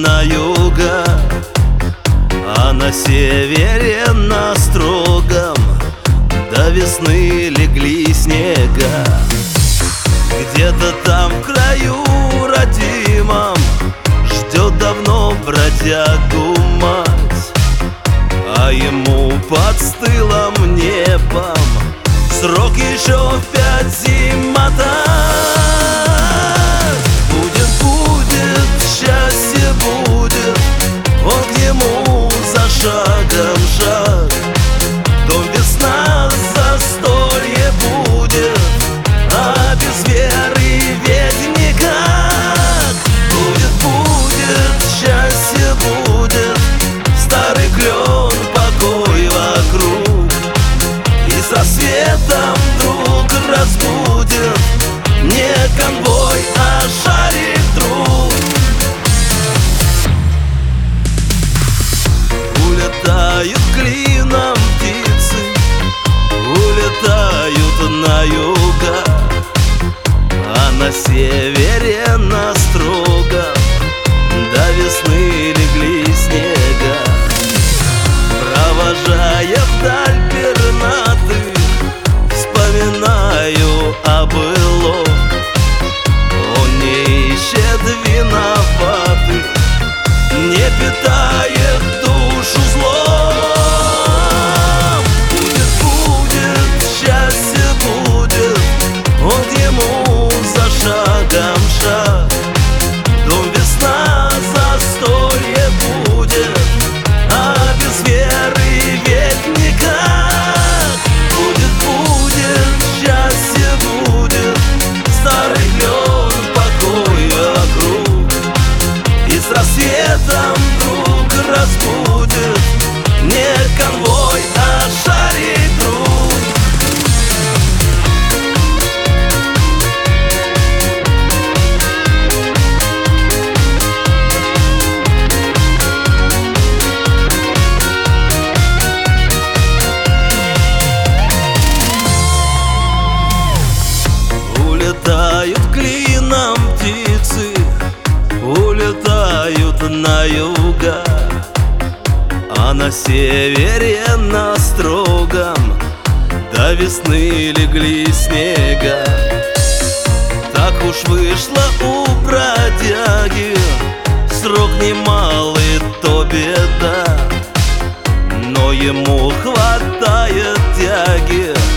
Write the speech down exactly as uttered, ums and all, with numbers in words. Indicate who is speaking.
Speaker 1: на юга, а на севере на строгом до весны легли снега. Где-то там в краю родимом ждет давно бродягу мать, а ему под стылым небом срок еще пять зим мотать. Будет, будет, счастье будет, он к нему за шагом шаг. Дом весна, застолье будет, а без веры ведь никак. Будет, будет, счастье будет, старый клен, покой вокруг, и со светом вдруг разбудит не конвой, а шарик друг. Улетают клином птицы, улетают на юга, а на севере на строгом до весны легли снега. Провожая вдаль пернатых, вспоминаю о былом. Он не ищет виноватых, не питает душу злом. Будет, будет, счастье будет, он к нему за шагом шаг. Дом весна, застолье будет, а без веры ведь никак. Будет, будет, счастье будет, старый клен, покой вокруг, и с рассветом вдруг разбудит не конвой, а шарик друг. Улетают клином птицы, улетают на юга, а на севере на строгом до весны легли снега. Так уж вышло у бродяги, срок немалый, то беда, но ему хватает тяги